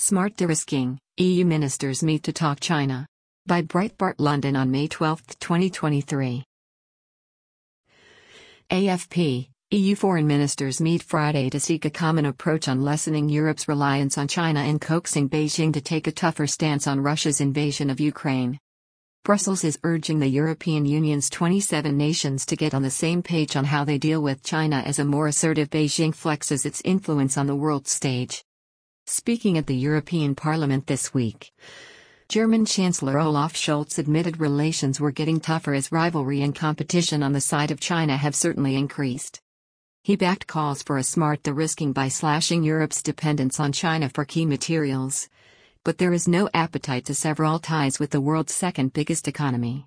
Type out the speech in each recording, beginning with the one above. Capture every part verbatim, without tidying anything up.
Smart de-risking, E U ministers meet to talk China. By Breitbart London on May twelfth, twenty twenty-three. A F P, E U foreign ministers meet Friday to seek a common approach on lessening Europe's reliance on China and coaxing Beijing to take a tougher stance on Russia's invasion of Ukraine. Brussels is urging the European Union's twenty-seven nations to get on the same page on how they deal with China as a more assertive Beijing flexes its influence on the world stage. Speaking at the European Parliament this week, German Chancellor Olaf Scholz admitted relations were getting tougher as rivalry and competition on the side of China have certainly increased. He backed calls for a smart de-risking by slashing Europe's dependence on China for key materials. But there is no appetite to sever all ties with the world's second biggest economy.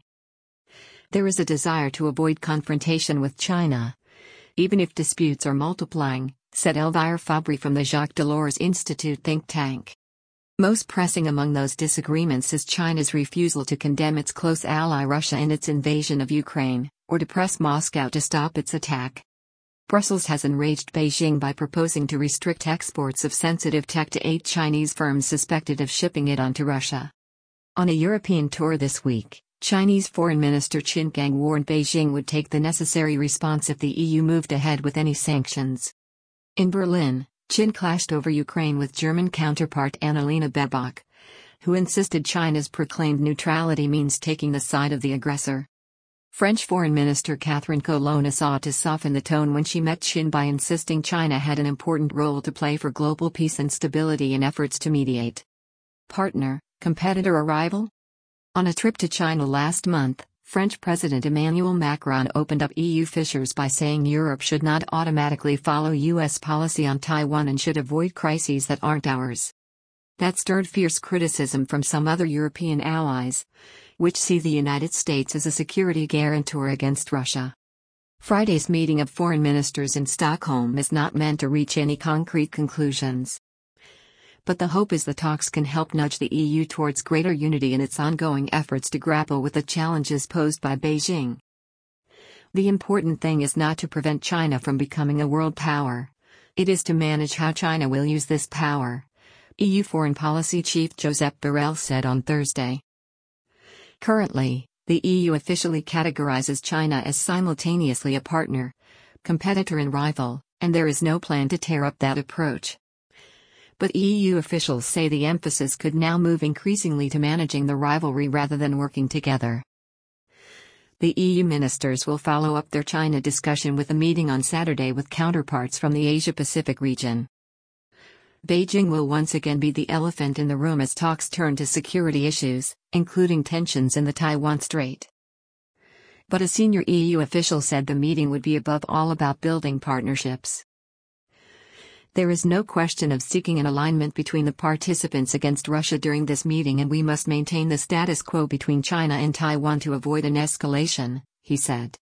There is a desire to avoid confrontation with China, even if disputes are multiplying, said Elvire Fabry from the Jacques Delors Institute think tank. Most pressing among those disagreements is China's refusal to condemn its close ally Russia in its invasion of Ukraine, or to press Moscow to stop its attack. Brussels has enraged Beijing by proposing to restrict exports of sensitive tech to eight Chinese firms suspected of shipping it onto Russia. On a European tour this week, Chinese Foreign Minister Qin Gang warned Beijing would take the necessary response if the E U moved ahead with any sanctions. In Berlin, Qin clashed over Ukraine with German counterpart Annalena Baerbock, who insisted China's proclaimed neutrality means taking the side of the aggressor. French Foreign Minister Catherine Colonna sought to soften the tone when she met Qin by insisting China had an important role to play for global peace and stability in efforts to mediate. Partner, competitor or rival? On a trip to China last month, French President Emmanuel Macron opened up E U fissures by saying Europe should not automatically follow U S policy on Taiwan and should avoid crises that aren't ours. That stirred fierce criticism from some other European allies, which see the United States as a security guarantor against Russia. Friday's meeting of foreign ministers in Stockholm is not meant to reach any concrete conclusions. But the hope is the talks can help nudge the E U towards greater unity in its ongoing efforts to grapple with the challenges posed by Beijing. The important thing is not to prevent China from becoming a world power. It is to manage how China will use this power, E U Foreign Policy Chief Josep Borrell said on Thursday. Currently, the E U officially categorizes China as simultaneously a partner, competitor and rival, and there is no plan to tear up that approach. But E U officials say the emphasis could now move increasingly to managing the rivalry rather than working together. The E U ministers will follow up their China discussion with a meeting on Saturday with counterparts from the Asia-Pacific region. Beijing will once again be the elephant in the room as talks turn to security issues, including tensions in the Taiwan Strait. But a senior E U official said the meeting would be above all about building partnerships. There is no question of seeking an alignment between the participants against Russia during this meeting, and we must maintain the status quo between China and Taiwan to avoid an escalation, he said.